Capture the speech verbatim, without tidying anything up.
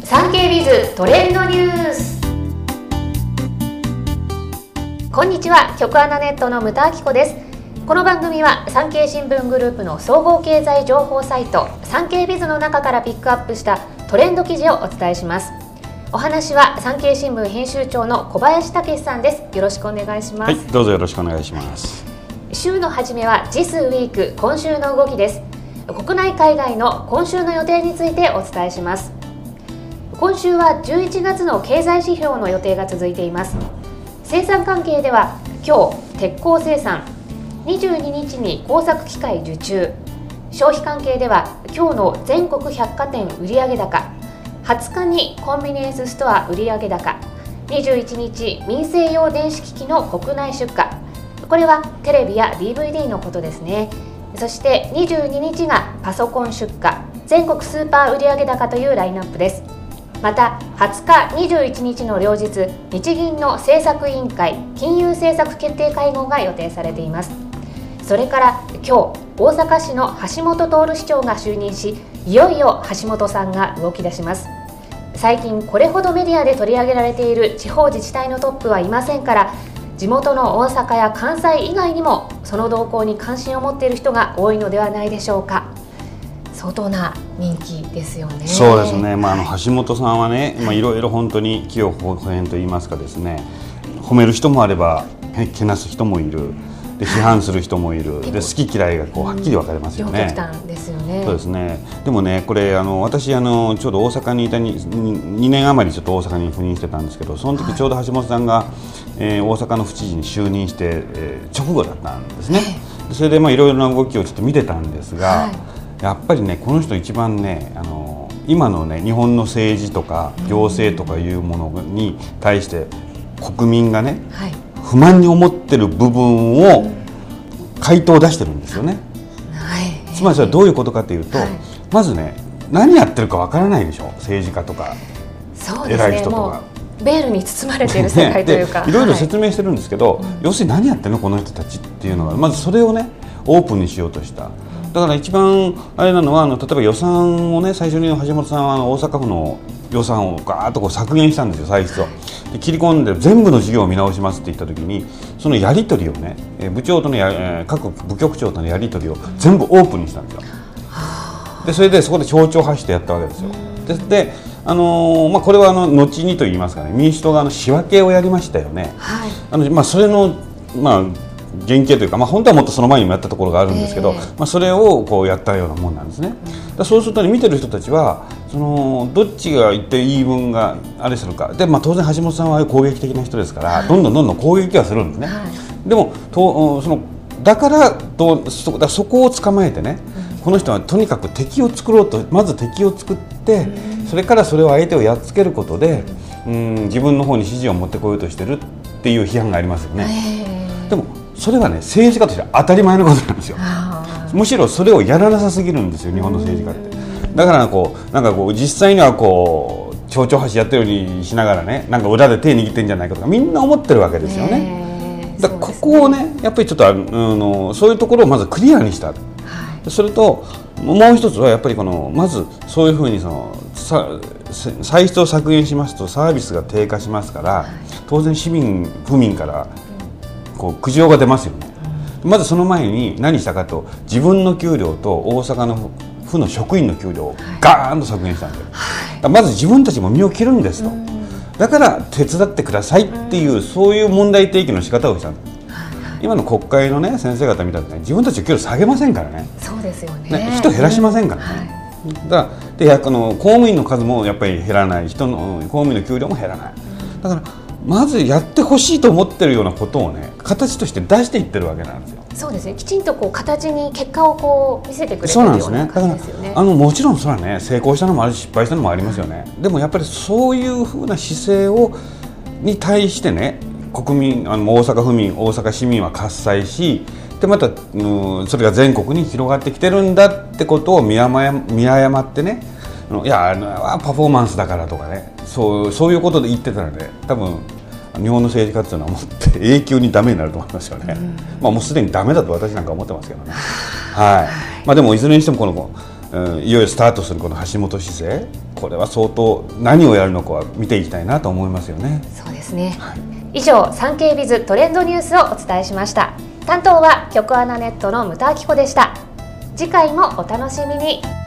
産経ビズトレンドニュース。こんにちは、局アナネットの牟田明子です。この番組は産経新聞グループの総合経済情報サイト産経ビズの中からピックアップしたトレンド記事をお伝えします。お話は産経新聞編集長の小林武史さんです。よろしくお願いします。 はい、どうぞよろしくお願いします。 週の初めはジスウィーク、今週の動きです。国内海外の今週の予定についてお伝えします。今週はじゅういちがつの経済指標の予定が続いています。生産関係では今日鉄鋼生産、にじゅうににちに工作機械受注、消費関係では今日の全国百貨店売上高、はつかにコンビニエンスストア売上高、にじゅういちにち民生用電子機器の国内出荷、これはテレビや ディーブイディー のことですね。そしてにじゅうににちがパソコン出荷、全国スーパー売上高というラインナップです。またはつか、にじゅういちにちの両日、日銀の政策委員会金融政策決定会合が予定されています。それから今日、大阪市の橋本徹市長が就任し、いよいよ橋本さんが動き出します。最近これほどメディアで取り上げられている地方自治体のトップはいませんから、地元の大阪や関西以外にもその動向に関心を持っている人が多いのではないでしょうか。相当な人気ですよね。 そうですね、まあ、あの橋本さんはね、まあ、いろいろ本当に器用方変といいますかですね、褒める人もあればけなす人もいる、で批判する人もいる、で好き嫌いがこうはっきり分かれますよね。 両極端ですよね。 そうですね。でもね、これあの私あのちょうど大阪にいた 2, にねん余りちょっと大阪に赴任してたんですけど、その時ちょうど橋本さんが、えー、大阪の府知事に就任して、えー、直後だったんですね。それでまあいろいろな動きをちょっと見てたんですが、はい、やっぱりねこの人一番ね、あの今のね日本の政治とか行政とかいうものに対して国民がね、はい、不満に思ってる部分を回答を出してるんですよね。はい、つまりそれはどういうことかというと、はい、まずね何やってるかわからないでしょ、政治家とか。 そうですね、 偉い人とかベールに包まれている世界というか、 ね、いろいろ説明してるんですけど、はい、要するに何やってるのこの人たちっていうのがまずそれをねオープンにしようとした。だから一番あれなのはあの例えば予算をね、最初に橋本さんはあの大阪府の予算をガーッとこう削減したんですよ、歳出を。で切り込んで全部の事業を見直しますって言った時に、そのやり取りをね、部長とのや、えー、各部局長とのやり取りを全部オープンにしたんですよ。でそれでそこで丁々発してやったわけですよ。で, であのーまあ、これはあの後にと言いますかね、民主党があの仕分けをやりましたよね。はい、あのまあ、それの、まあ原型というか、まあ、本当はもっとその前にもやったところがあるんですけど、えーまあ、それをこうやったようなもんなんですね。だそうすると、ね、見てる人たちはそのどっちが言って言い分があれするかで、まあ、当然橋本さんは攻撃的な人ですから、はい、どんどんどんどん攻撃はするんですね。はい、でもとそのだからと そ, だそこを捕まえてね、うん、この人はとにかく敵を作ろうと、まず敵を作って、うん、それからそれを相手をやっつけることで、うん、自分の方に支持を持ってこようとしてるっていう批判がありますよね。えー、でもそれはね政治家としては当たり前のことなんですよ。むしろそれをやらなさすぎるんですよ、日本の政治家って。だからこうなんかこう実際にはこう丁々発しやってるようにしながらね、なんか裏で手握ってんじゃないかとかみんな思ってるわけですよね。だからここをねやっぱりちょっとあのそういうところをまずクリアにした。はい、それともう一つはやっぱりこのまずそういうふうにそのさ歳出を削減しますとサービスが低下しますから、はい、当然市民府民からこう苦情が出ますよね。まずその前に何したかと、自分の給料と大阪の府の職員の給料をガーンと削減したんだよ。はい、まず自分たちも身を切るんですと。だから手伝ってくださいっていう、そういう問題提起の仕方をしたんです。今の国会の、ね、先生方見たら、ね、自分たちの給料下げませんからね。そうですよね。ね、人減らしませんからね。はい、だからであの公務員の数もやっぱり減らない、人の公務員の給料も減らない。だからまずやってほしいと思ってるようなことをね形として出していってるわけなんですよ。そうですね、きちんとこう形に結果をこう見せてくれるような感じですよね。あのもちろんそれはね成功したのもあるし失敗したのもありますよね。でもやっぱりそういうふうな姿勢をに対してね、国民あの大阪府民大阪市民は喝采し、でまた、うん、それが全国に広がってきてるんだってことを見誤見誤ってね、いやあパフォーマンスだからとかね、そうそういうことで言ってたらね、多分日本の政治家っていうのはもって永久にダメになると思いますよね。うん、まあもうすでにダメだと私なんか思ってますけどね。はい。まあでもいずれにしてもこのうん、いよいよスタートするこの橋本市政、これは相当何をやるのかは見ていきたいなと思いますよね。 そうですね、はい、以上サンケイビズトレンドニュースをお伝えしました。担当は局アナネットの牟田明子でした。次回もお楽しみに。